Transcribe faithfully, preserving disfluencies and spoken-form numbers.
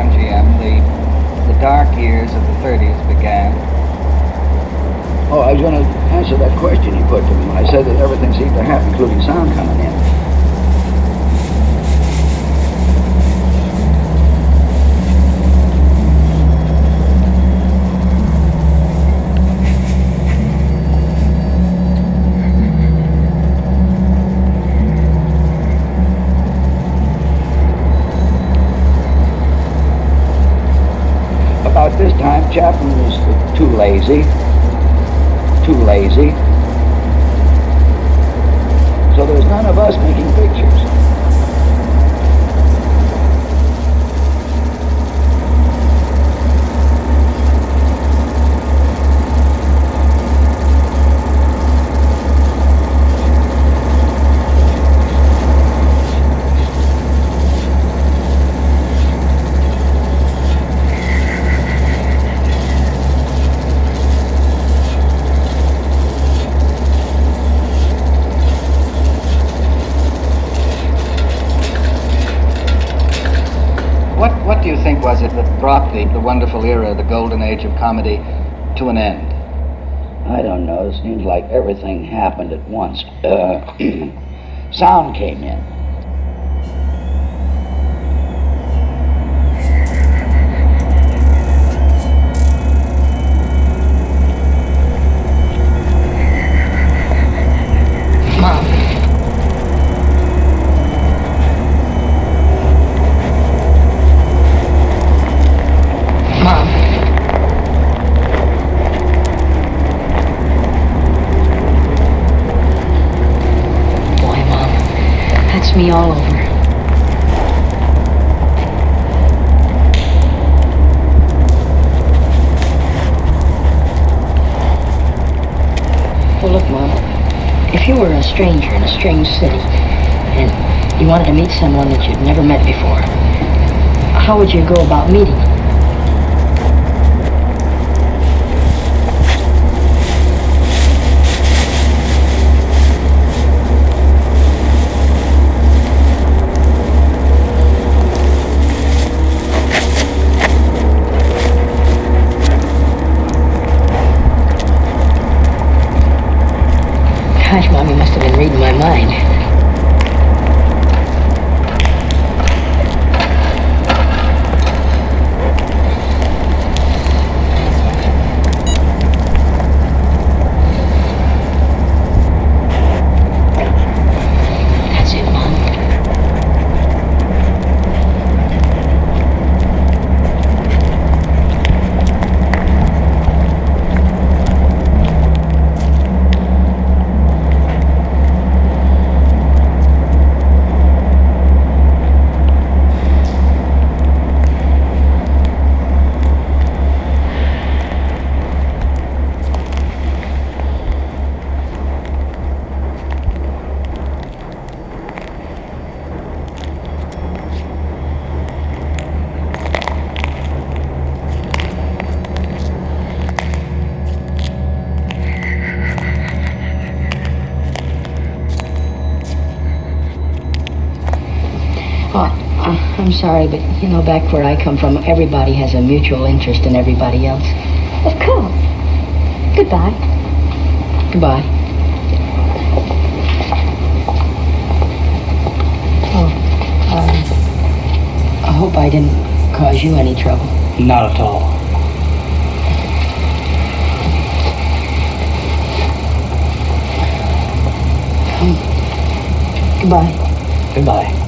M G M, the, the dark years of the thirties began. Oh, I was going to answer that question you put to me. I said that everything seemed to happen, including sound coming in. About this time, Chapman was too lazy. Too lazy. So there's none of us making pictures. What, what do you think was it that brought the, the wonderful era, the golden age of comedy, to an end? I don't know. It seems like everything happened at once. Uh, sound came in. Mom. Mom. Boy, Mom, that's me all over. Well, look, Mom, if you were a stranger in a strange city and you wanted to meet someone that you'd never met before, how would you go about meeting them? Gosh, Mom, you must have been reading my mind. That's it, Mom. Oh, uh, I'm sorry, but you know, back where I come from, everybody has a mutual interest in everybody else. Of course. Goodbye. Goodbye. Oh, um, I hope I didn't cause you any trouble. Not at all. Um, goodbye. Goodbye.